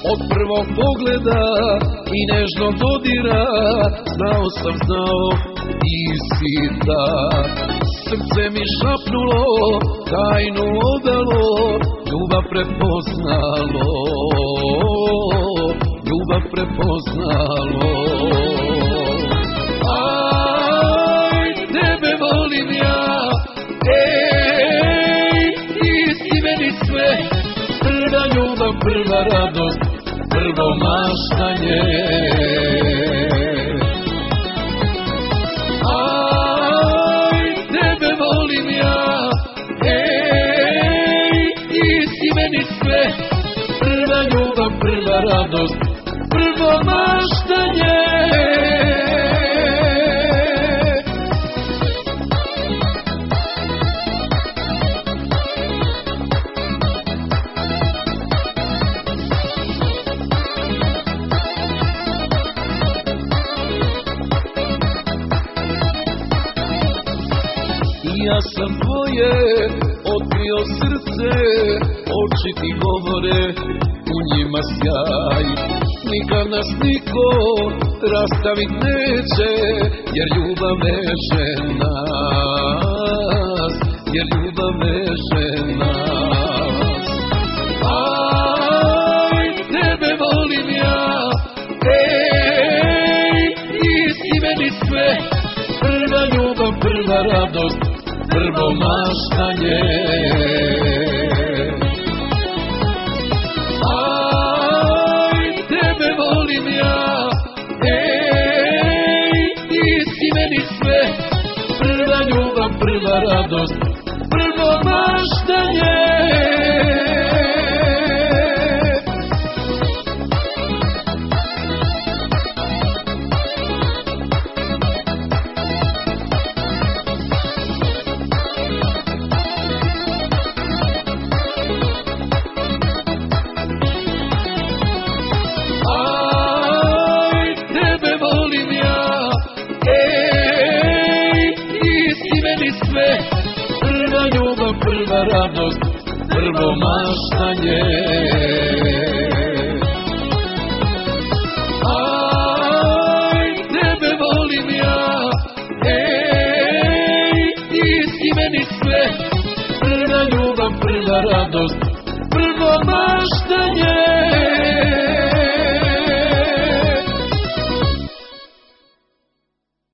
od prvog pogleda i nežnog dodira, znao sam, ti si ta. Srce mi šapnulo, tajnu odalo, ljubav prepoznalo, ljubav prepoznalo. Aj, tebe volim ja, ti si meni sve, prva ljubav, prva radost, prvo maštanje. Aj, tebe volim ja, ti si meni sve, prva ljubav, prva radost, prvo maštanje. Ja sam tvoje, otkrio srce, oči ti govore, u njima sjaj. Nikad nas niko rastavit neće, jer ljubav veže nas, jer ljubav veže nas. Aj, tebe volim ja, ti si meni sve, prva ljubav, prva radost, prvo maštanje. Aj, tebe volim ja, ti si meni sve, prva ljubav, prva radost, prvo maštanje. Prva ljubav, prva radost, prvo maštanje.